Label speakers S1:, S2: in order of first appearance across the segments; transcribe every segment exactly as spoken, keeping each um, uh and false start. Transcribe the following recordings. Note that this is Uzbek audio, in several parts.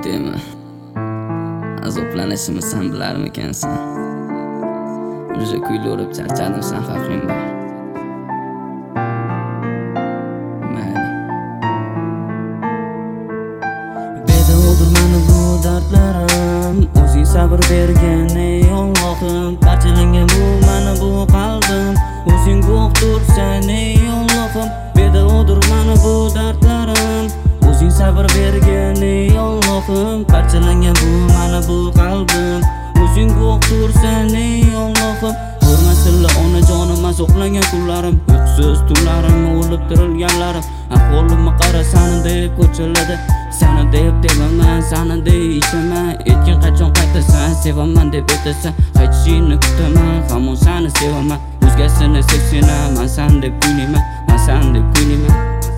S1: deyman. Azoblanishimni sen bilarmikansan? Уже kuylaverib charchadim, sen xavfing bor. Mayli. Bedodir meni bu dardlarim, o'zing sabr bergan ey Allohim. Parchalangan bu meni bu qalbim, o'zing uqtirsan ey Allohim. Bedodir meni bu dardlarim, o'zing sabr bergan ey Allohim. Parchalangan bu meni bu qalbim, o'zing uqtirsan ey Allohim. Ko'rmasinlar onajonim azoqlangan kunlarim, uyqusiz tunlarim, o'lib tirilganlarim. Ahvolimni qara sani deb ko'chalarda, sani deb devaman, sani deb ishaman. Aytgin qachon qaytasan, sevaman deb aytasan, qaytishingni kutaman, hamon sani sevaman. O'zgasini sevsam, men san deb kuylayman, men san deb kuylayman.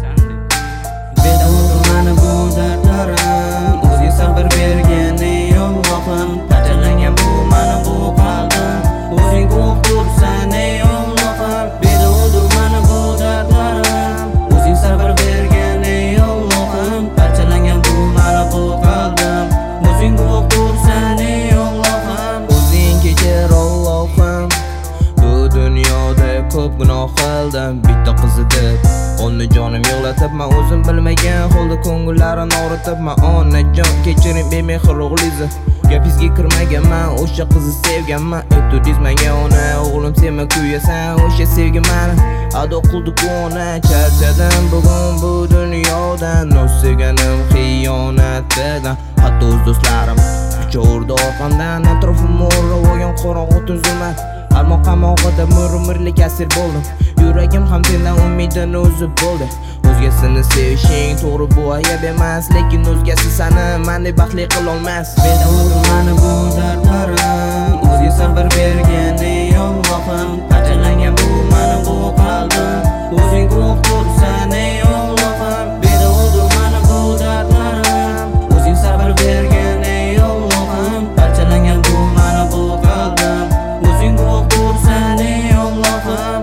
S1: Bedodir meni bu dardlarim, o'zing sabr bergan ey Allohim. Parchalangan bu meni bu qalbim, o'zing uqtirsan ey Allohim. Bedodir meni bu dardlarim, o'zing sabr bergan ey Allohim. Parchalangan bu meni bu qalbim, o'zing uqtirsan ey Allohim.
S2: O'zing kechir Allohim, bu dunyoda ko'p gunoh qildim. Bitta qiz deb onni jonim yig'latibman, o'zim bilmagan holda ko'ngillarini og'ritibman. Onajon kechiring bemehr o'g'lizni, gapingizga kirmaganman, o'sha qizni sevganman. Aytdingiz menga ona, o'g'lim senma kuyasan, o'sha sevgi meni ado qildi ona. Charchadim bugun bu dunyodan, noz sevganim xiyonatidan. Hatto o'z do'stlarim uchirdi orqamdan, atrofim o'rab olgan qorong'u tun zulmat. Ammo qamog'ida mur-murlik asir bo'ldim, yuragim ham sendan umidini uzib bo'ldi. O'zgasini sevishing to'g'ri bu ayab emas, lekin o'zgasi seni mendek baxtli qilolmas.
S1: Bedodir meni bu dardlarim, o'zing sabr bergan ey Allohim. Parchalangan bu meni bu qalbim, o'zing uqtirsan ey Allohim. Bedodir meni bu dardlarim, o'zing sabr bergan ey Allohim. Parchalangan bu meni bu qalbim, o'zing uqtirsan ey Allohim.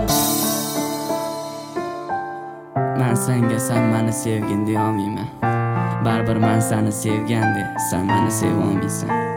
S1: Men senga sen meni sevgin deyolmayman. Baribir men seni sevganda, sen meni sevolmaysan.